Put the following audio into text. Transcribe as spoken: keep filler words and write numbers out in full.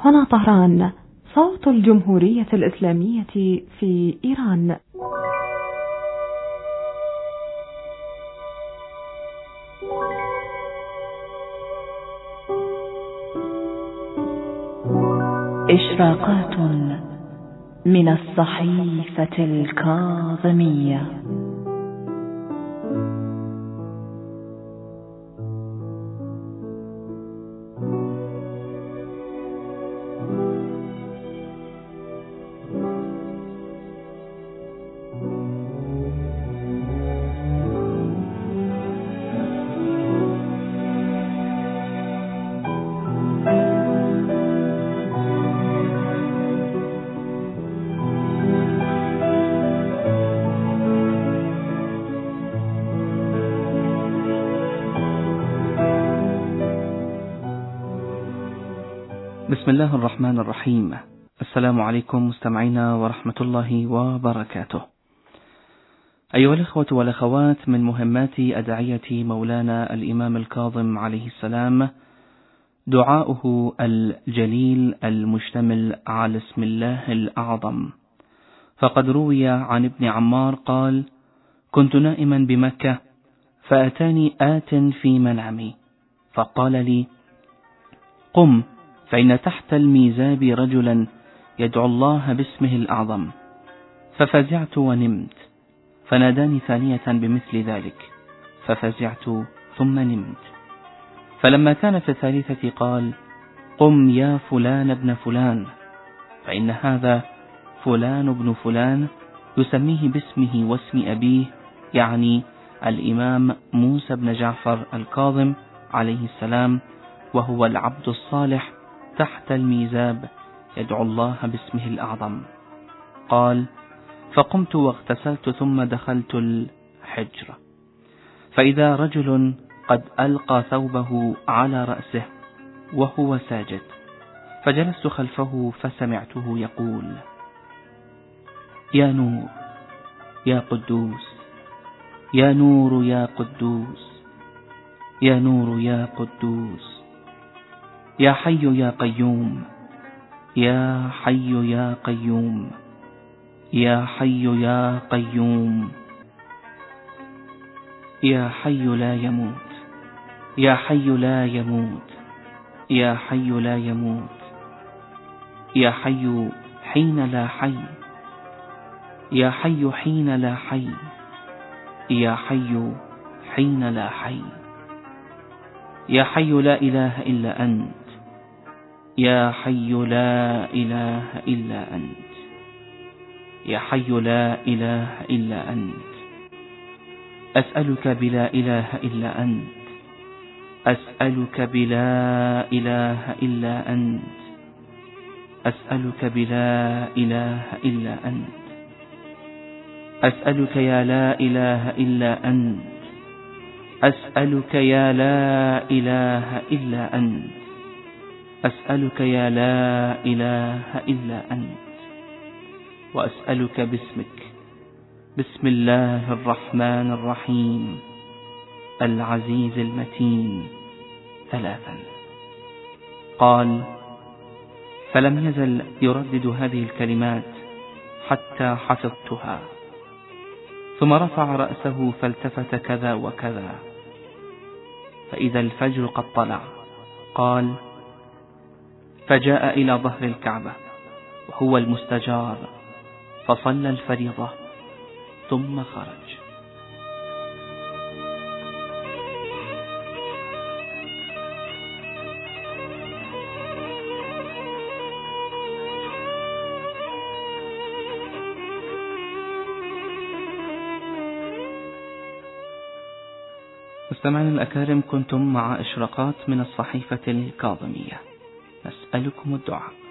هنا طهران، صوت الجمهورية الإسلامية في إيران. إشراقات من الصحيفة الكاظمية. بسم الله الرحمن الرحيم. السلام عليكم مستمعينا ورحمة الله وبركاته. أيها الأخوة والأخوات، من مهمات أدعية مولانا الإمام الكاظم عليه السلام دعاؤه الجليل المشتمل على اسم الله الأعظم، فقد روي عن ابن عمار قال: كنت نائما بمكة فأتاني آت في منامي فقال لي: قم فإن تحت الميزاب رجلا يدعو الله باسمه الأعظم. ففزعت ونمت، فناداني ثانية بمثل ذلك ففزعت ثم نمت. فلما كان في الثالثة قال: قم يا فلان ابن فلان، فإن هذا فلان ابن فلان يسميه باسمه واسم أبيه، يعني الإمام موسى بن جعفر الكاظم عليه السلام، وهو العبد الصالح تحت الميزاب يدعو الله باسمه الأعظم. قال: فقمت واغتسلت ثم دخلت الحجر، فإذا رجل قد ألقى ثوبه على رأسه وهو ساجد، فجلست خلفه فسمعته يقول: يا نور يا قدوس، يا نور يا قدوس، يا نور يا قدوس، يا حي يا قيوم، يا حي يا قيوم، يا حي يا قيوم، يا حي لا يموت، يا حي لا يموت، يا حي لا يموت، يا حي حين لا حي، يا حي حين لا حي، يا حي حين لا حي، يا حي لا إله إلا أنت، يا حي لا إله إلا أنت، يا حي لا إله إلا أنت. أسألك بلا إله إلا أنت، أسألك بلا إله إلا أنت، أسألك بلا إله إلا أنت، أسألك يا لا إله إلا أنت، أسألك يا لا إله إلا أنت، أسألك يا لا إله إلا أنت. وأسألك باسمك، بسم الله الرحمن الرحيم العزيز المتين ثلاثا. قال: فلم يزل يردد هذه الكلمات حتى حفظتها، ثم رفع رأسه فالتفت كذا وكذا، فإذا الفجر قد طلع. قال: فجاء إلى ظهر الكعبة وهو المستجار فصلى الفريضة ثم خرج. مستمعين الأكارم، كنتم مع إشراقات من الصحيفة الكاظمية، نسألكم الدعاء.